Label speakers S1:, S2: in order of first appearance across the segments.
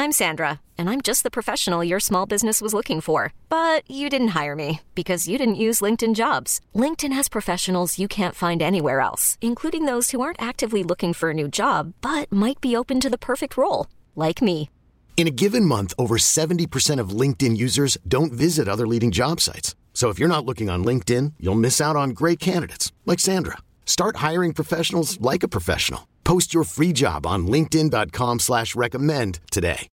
S1: I'm Sandra, and I'm just the professional your small business was looking for. But you didn't hire me because you didn't use LinkedIn Jobs. LinkedIn has professionals you can't find anywhere else, including those who aren't actively looking for a new job, but might be open to the perfect role, like me.
S2: In a given month, over 70% of LinkedIn users don't visit other leading job sites. So if you're not looking on LinkedIn, you'll miss out on great candidates like Sandra. Start hiring professionals like a professional. Post your free job on linkedin.com/recommend today.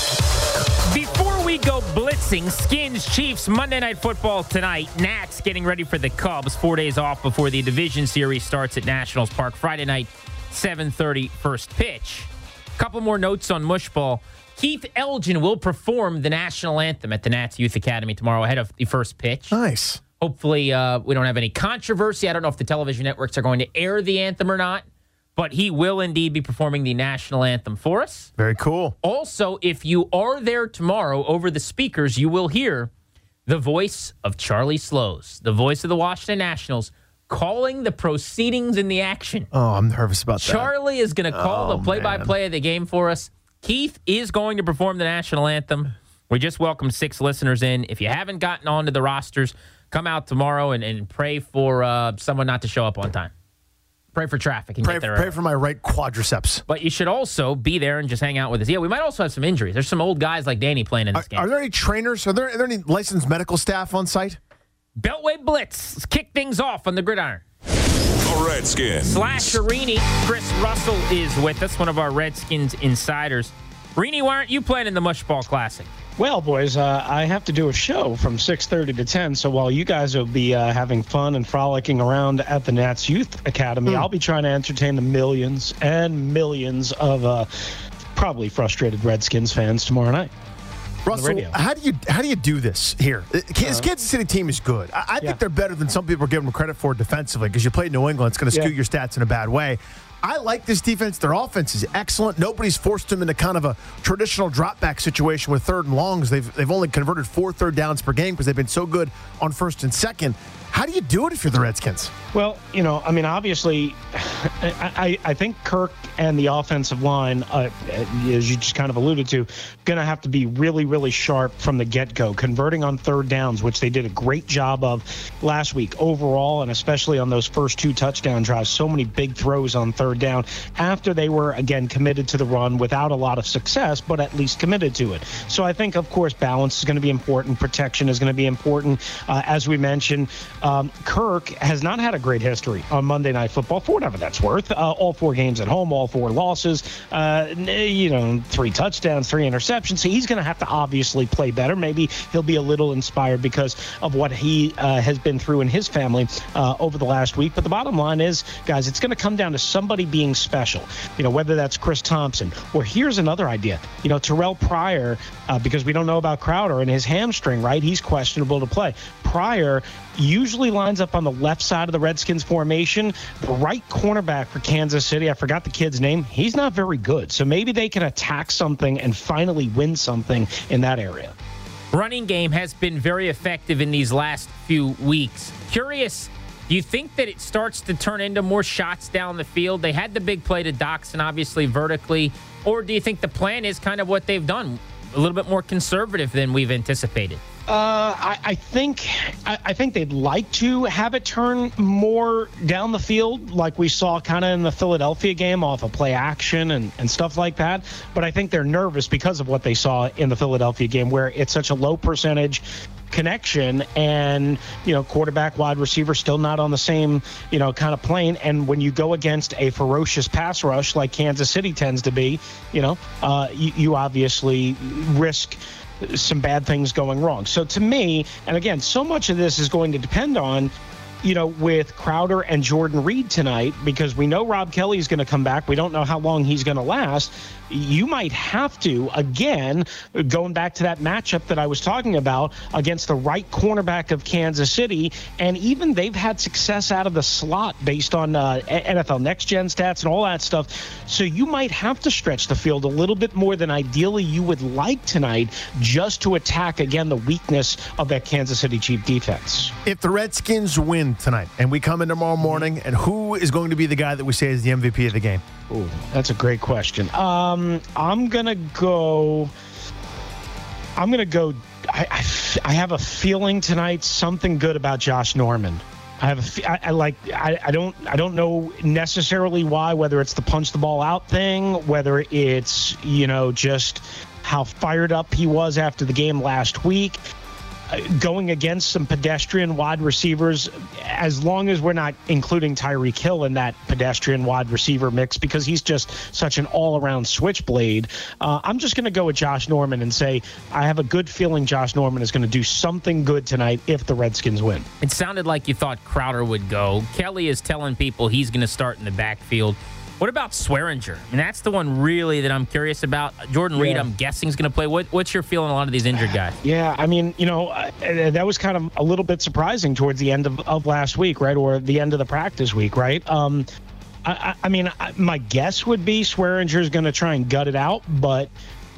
S3: Before we go blitzing, Skins Chiefs Monday Night Football tonight. Nats getting ready for the Cubs. 4 days off before the division series starts at Nationals Park. Friday night, 7:30 first pitch. Couple more notes on Mushball. Keith Elgin will perform the national anthem at the Nats Youth Academy tomorrow ahead of the first pitch.
S4: Nice.
S3: Hopefully we don't have any controversy. I don't know if the television networks are going to air the anthem or not, but he will indeed be performing the national anthem for us.
S4: Very cool.
S3: Also, if you are there tomorrow over the speakers, you will hear the voice of Charlie Slows, the voice of the Washington Nationals, calling the proceedings in the action.
S4: Oh, I'm nervous about that.
S3: Charlie is going to call the play-by-play of the game for us. Keith is going to perform the national anthem. We just welcomed 6 listeners in. If you haven't gotten onto the rosters, come out tomorrow and pray for someone not to show up on time. Pray for traffic. And
S4: Pray for my right quadriceps.
S3: But you should also be there and just hang out with us. Yeah, we might also have some injuries. There's some old guys like Danny playing in this game.
S4: Are there any trainers? Are there any licensed medical staff on site?
S3: Beltway Blitz. Let's kick things off on the gridiron.
S5: The Redskins.
S3: /Arini. Chris Russell is with us, one of our Redskins insiders. Rini, why aren't you playing in the Mushball Classic?
S6: Well, boys, I have to do a show from 6:30 to 10, so while you guys will be having fun and frolicking around at the Nats Youth Academy, I'll be trying to entertain the millions and millions of probably frustrated Redskins fans tomorrow night.
S4: Russell, how do you do this here? This Kansas City team is good. I think they're better than some people are giving them credit for defensively because you play New England. It's going to skew your stats in a bad way. I like this defense. Their offense is excellent. Nobody's forced them into kind of a traditional drop-back situation with third and longs. They've only converted 4 third downs per game because they've been so good on first and second. How do you do it if you're the Redskins?
S6: Well, obviously, I think Kirk and the offensive line, as you just kind of alluded to, going to have to be really, really sharp from the get-go, converting on third downs, which they did a great job of last week overall, and especially on those first 2 touchdown drives. So many big throws on third down after they were, again, committed to the run without a lot of success, but at least committed to it. So I think, of course, balance is going to be important. Protection is going to be important. As we mentioned, Kirk has not had a great history on Monday Night Football, for whatever that's worth. All 4 games at home, all 4 losses, 3 touchdowns, 3 interceptions. So he's going to have to obviously play better. Maybe he'll be a little inspired because of what he has been through in his family over the last week. But the bottom line is, guys, it's going to come down to somebody being special, whether that's Chris Thompson or here's another idea, Terrell Pryor, because we don't know about Crowder and his hamstring, right? He's questionable to play. Pryor usually lines up on the left side of the Redskins formation. The right cornerback for Kansas City, I forgot the kid's name, he's not very good. So maybe they can attack something and finally win something in that area.
S3: Running game has been very effective in these last few weeks. Curious, do you think that it starts to turn into more shots down the field? They had the big play to Doxson, obviously, vertically. Or do you think the plan is kind of what they've done, a little bit more conservative than we've anticipated?
S6: I think they'd like to have it turn more down the field like we saw kind of in the Philadelphia game off of play action and stuff like that. But I think they're nervous because of what they saw in the Philadelphia game where it's such a low percentage connection and, quarterback, wide receiver still not on the same, kind of plane. And when you go against a ferocious pass rush like Kansas City tends to be, you obviously risk some bad things going wrong. So to me, and again, so much of this is going to depend on, with Crowder and Jordan Reed tonight, because we know Rob Kelly is going to come back. We don't know how long he's going to last. You might have to, again, going back to that matchup that I was talking about against the right cornerback of Kansas City, and even they've had success out of the slot based on NFL Next Gen stats and all that stuff. So you might have to stretch the field a little bit more than ideally you would like tonight just to attack, again, the weakness of that Kansas City Chief defense.
S4: If the Redskins win win tonight, and we come in tomorrow morning, and who is going to be the guy that we say is the MVP of the game?
S6: Ooh, that's a great question. I'm gonna go. I have a feeling tonight something good about Josh Norman. I don't know necessarily why, whether it's the punch the ball out thing, whether it's, just how fired up he was after the game last week, going against some pedestrian wide receivers, as long as we're not including Tyreek Hill in that pedestrian wide receiver mix, because he's just such an all-around switchblade. I'm just going to go with Josh Norman and say I have a good feeling Josh Norman is going to do something good tonight if the Redskins win.
S3: It sounded like you thought Crowder would go. Kelly is telling people he's going to start in the backfield. What about Swearinger? And that's the one really that I'm curious about. Jordan Reed, I'm guessing, is going to play. What's your feeling on a lot of these injured guys?
S6: Yeah, I mean, that was kind of a little bit surprising towards the end of last week, right, or the end of the practice week, right? I mean, my guess would be Swearinger is going to try and gut it out, but,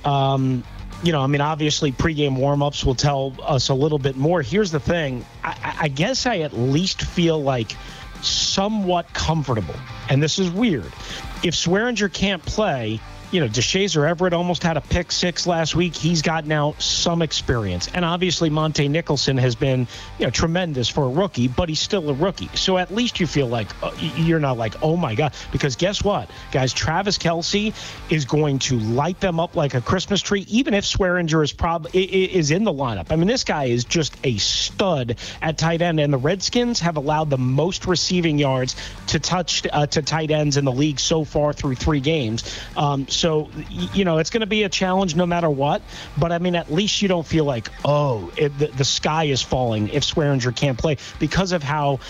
S6: obviously pregame warmups will tell us a little bit more. Here's the thing. I guess I at least feel like somewhat comfortable, and this is weird. If Swearinger can't play, DeShazer Everett almost had a pick six last week. He's got now some experience. And obviously Monte Nicholson has been, tremendous for a rookie, but he's still a rookie. So at least you feel like you're not like, oh my God, because guess what, guys, Travis Kelce is going to light them up like a Christmas tree, even if Swearinger is in the lineup. I mean, this guy is just a stud at tight end, and the Redskins have allowed the most receiving yards to tight ends in the league so far through 3 games. So, it's going to be a challenge no matter what. But, I mean, at least you don't feel like, the sky is falling if Swearinger can't play because of how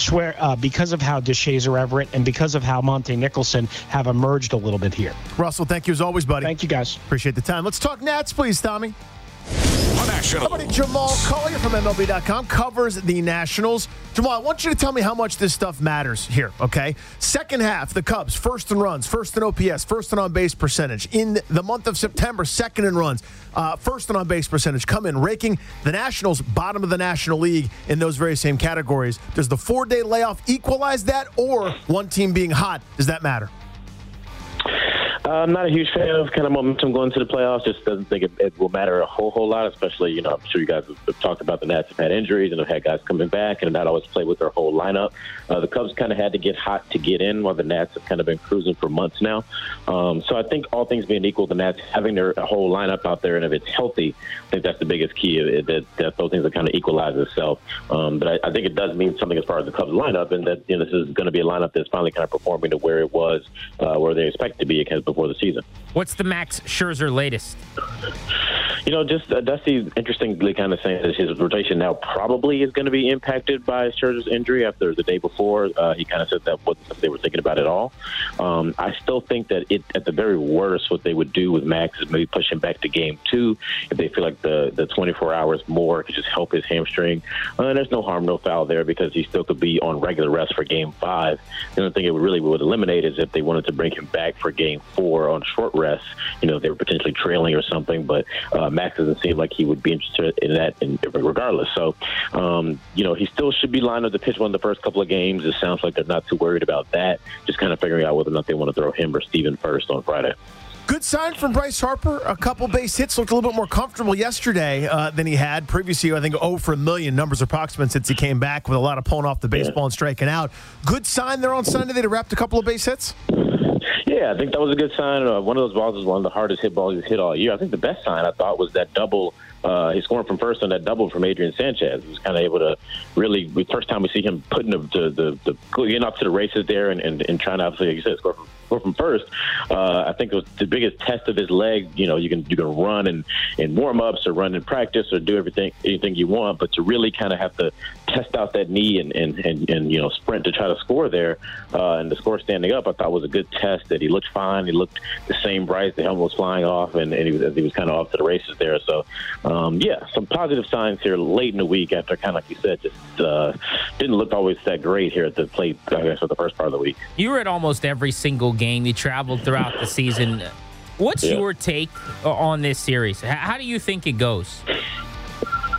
S6: DeShazer Everett and because of how Monte Nicholson have emerged a little bit here.
S4: Russell, thank you as always, buddy.
S6: Thank you, guys.
S4: Appreciate the time. Let's talk Nats, please, Tommy.
S5: National.
S4: Somebody, Jamal Collier from MLB.com covers the Nationals. Jamal, I want you to tell me how much this stuff matters here, okay? Second half, the Cubs, first in runs, first in OPS, first in on-base percentage. In the month of September, second in runs, first in on-base percentage. Come in raking the Nationals bottom of the National League in those very same categories. Does the 4-day layoff equalize that, or one team being hot, does that matter?
S7: I'm not a huge fan of kind of momentum going to the playoffs. Just doesn't think it will matter a whole lot, especially, I'm sure you guys have talked about the Nats have had injuries and have had guys coming back and have not always played with their whole lineup. The Cubs kind of had to get hot to get in, while the Nats have kind of been cruising for months now. So I think all things being equal, the Nats having their whole lineup out there, and if it's healthy, I think that's the biggest key, that those things will kind of equalize itself. But I think it does mean something as far as the Cubs lineup, and that this is going to be a lineup that's finally kind of performing to where it was, where they expect to be before the season.
S3: What's the Max Scherzer latest?
S7: Dusty interestingly kind of saying that his rotation now probably is going to be impacted by Scherzer's injury after the day before. He kind of said that wasn't something they were thinking about at all. I still think that at the very worst, what they would do with Max is maybe push him back to game 2 if they feel like the 24 hours more could just help his hamstring. There's no harm, no foul there, because he still could be on regular rest for game 5. The only thing it would eliminate is if they wanted to bring him back for game 4 on short rest, if they were potentially trailing or something. But Max doesn't seem like he would be interested in that regardless. So, he still should be lined up to pitch one of the first couple of games. It sounds like they're not too worried about that. Just kind of figuring out whether or not they want to throw him or Steven first on Friday.
S4: Good sign from Bryce Harper. A couple base hits, looked a little bit more comfortable yesterday than he had. Previously, I think 0 for a million, numbers approximate since he came back with a lot of pulling off the baseball and striking out. Good sign there on Sunday. They wrapped a couple of base hits.
S7: Yeah, I think that was a good sign. One of those balls was one of the hardest hit balls he's hit all year. I think the best sign I thought was that double. He scored from first on that double from Adrian Sanchez. He was kind of able to really, the first time we see him putting the getting up to the races there and trying to, obviously, like you said, score from first. I think it was the biggest test of his leg. You can run in warm-ups or run in practice or do anything you want, but to really kind of have to test out that knee and sprint to try to score there, and the score standing up, I thought was a good test. That he looked fine. He looked the same bright. The helmet was flying off, and he was kind of off to the races there. So, some positive signs here late in the week after, kind of like you said, just didn't look always that great here at the plate, I guess, for the first part of the week.
S3: You were at almost every single game. You traveled throughout the season. What's your take on this series? How do you think it goes?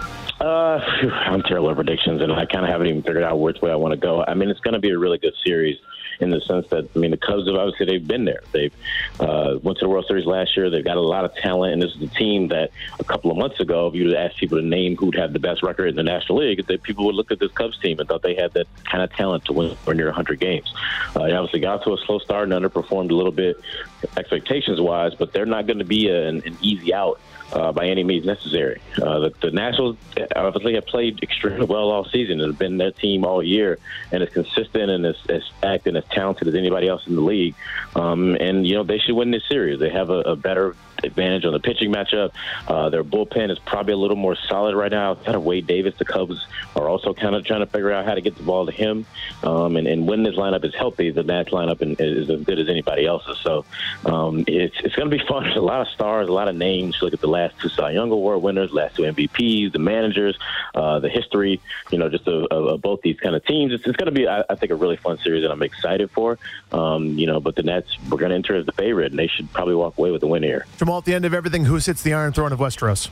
S7: I'm terrible at predictions, and I kind of haven't even figured out which way I want to go. I mean, it's going to be a really good series in the sense that, I mean, the Cubs have obviously they've been there. They've went to the World Series last year. They've got a lot of talent, and this is a team that a couple of months ago, if you would ask people to name who'd have the best record in the National League, that people would look at this Cubs team and thought they had that kind of talent to win or near 100 games. They obviously got to a slow start and underperformed a little bit expectations-wise, but they're not going to be an easy out by any means necessary. The Nationals obviously have played extremely well all season and have been their team all year, and as consistent and as stacked and as talented as anybody else in the league. And, you know, they should win this series. They have a better advantage on the pitching matchup. Their bullpen is probably a little more solid right now. Kind of Wade Davis, the Cubs are also kind of trying to figure out how to get the ball to him. And when this lineup is healthy, the Nats lineup is as good as anybody else's. So it's going to be fun. There's a lot of stars, a lot of names. Look at the last two Cy Young Award winners, last two MVPs, the managers, the history, you know, just of both these kind of teams. It's going to be, I think, a really fun series that I'm excited for. You know, but the Nats, we're going to enter as the favorite, and they should probably walk away with the win here.
S4: Jamal, at the end of everything, who sits the Iron Throne of Westeros?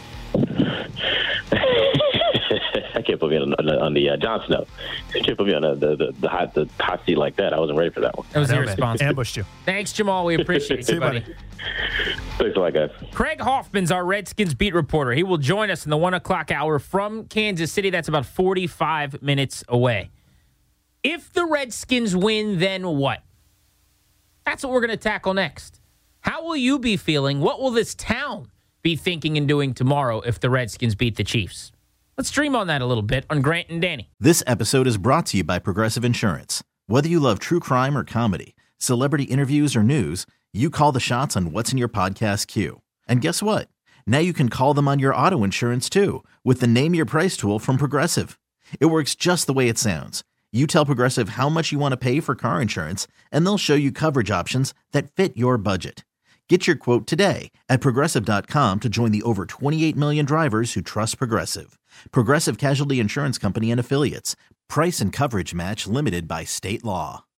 S7: I can't put me on the Jon Snow. I can't put me on the hot seat like that. I wasn't ready for that one.
S3: That was irresponsible.
S4: Ambushed you.
S3: Thanks, Jamal. We appreciate
S4: See
S3: you, buddy.
S7: Thanks a lot, guys.
S3: Craig Hoffman's our Redskins beat reporter. He will join us in the 1 o'clock hour from Kansas City. That's about 45 minutes away. If the Redskins win, then what? That's what we're going to tackle next. How will you be feeling? What will this town be thinking and doing tomorrow if the Redskins beat the Chiefs? Let's dream on that a little bit on Grant and Danny.
S8: This episode is brought to you by Progressive Insurance. Whether you love true crime or comedy, celebrity interviews or news, you call the shots on what's in your podcast queue. And guess what? Now you can call them on your auto insurance too with the Name Your Price tool from Progressive. It works just the way it sounds. You tell Progressive how much you want to pay for car insurance, and they'll show you coverage options that fit your budget. Get your quote today at Progressive.com to join the over 28 million drivers who trust Progressive. Progressive Casualty Insurance Company and Affiliates. Price and coverage match limited by state law.